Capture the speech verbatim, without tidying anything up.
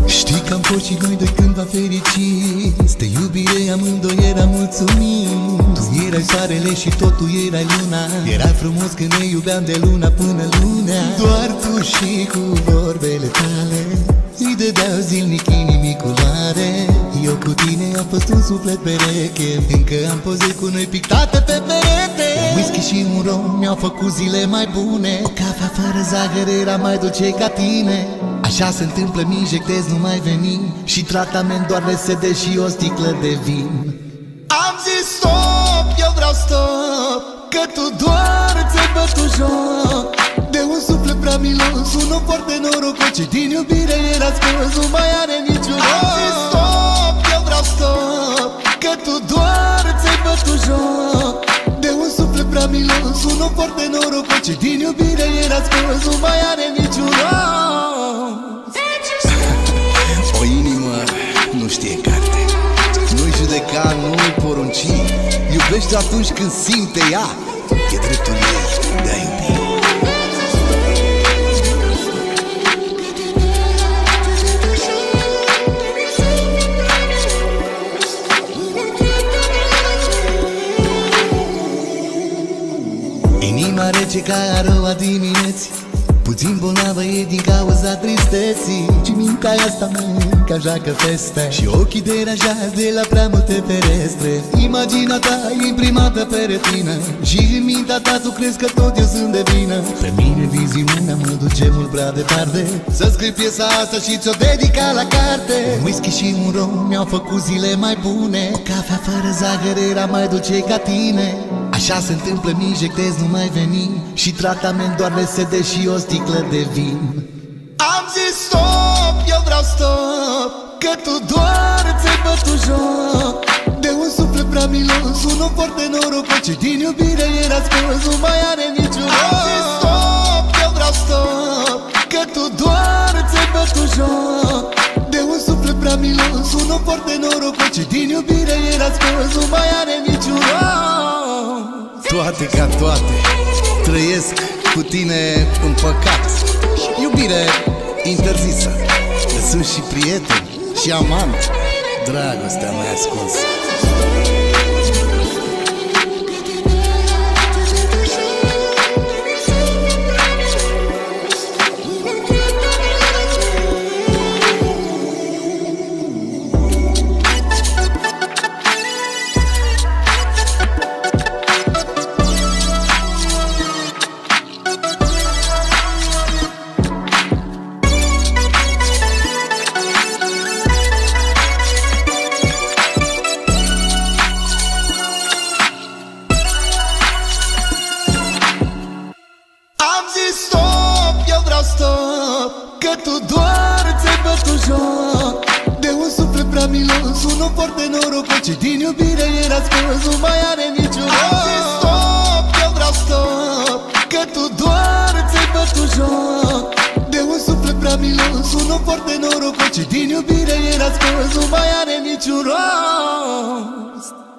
Știi că am fost și noi de cândva fericiți, de iubire amândoi eram mulțumiți. Tu erai soarele și tot tu erai luna, erai frumos când ne iubeam de luna până lunea. Doar tu și cu vorbele tale îi dădeau zilnic inimii culoare. Eu cu tine am fost un suflet pereche, încă am poze cu noi pictate pe perete. Un whisky și un rom mi-au făcut zile mai bune, o cafea fără zahăr era mai dulce ca tine. Așa se întâmplă, mi-injectez, nu mai veni, și tratament doar V S D și o sticlă de vin. Am zis stop, eu vreau stop, că tu doar ți-ai bătut joc de un suflet prea milos, un om foarte norocos, ce din iubire era scos, nu mai are niciun rost. Am zis stop, eu vreau stop, că tu doar ți-ai bătut joc de un suflet prea milos, un om foarte norocos, ce din iubire era scos, nu mai are niciun rost. O inimă nu știe carte, nu-i judeca, nu-i porunci. Iubește atunci când simte ea, e dreptul ei de a iubi. Inima rece ca aroa dimineții, puțin bolnavă e din cauza tristeții, și mintea asta mâncă, joacă feste, și ochii deranjați de la prea multe ferestre. Imaginea ta imprimată pe retină, și în mintea ta tu crezi că tot eu sunt de vină. Pe mine viziunea mă duce mult prea departe, să scrii piesa asta și ți-o dedica la carte. Un whisky și un rom mi-au făcut zile mai bune, o cafea fără zahăr era mai dulce ca tine. Așa se întâmplă, mi-injectez, nu mai veni, și tratament doar V S D și o sticlă de vin. Am zis stop, eu vreau stop, că tu doar ți-ai bătut joc de un suflet prea milos, un om foarte norocos, ce din iubire era scos, nu mai are niciun rost. Am zis stop, eu vreau stop, că tu doar ți-ai bătut joc de un suflet prea milos, un om foarte norocos, ce din iubire era scos, nu mai are niciun rost. Toate ca toate trăiesc cu tine în păcat, iubire interzisă. Sunt și prieten și amant, dragostea mai ascunsă. Stop, eu vreau stop, că tu doar ți-ai bătut joc de un suflet prea milos, un om foarte norocos, ce din iubire era scos, nu mai are niciun rost. Am zis stop, eu vreau stop, că tu doar ți-ai bătut joc de un suflet prea milos, un om foarte norocos, ce din iubire era scos, nu mai are niciun rost.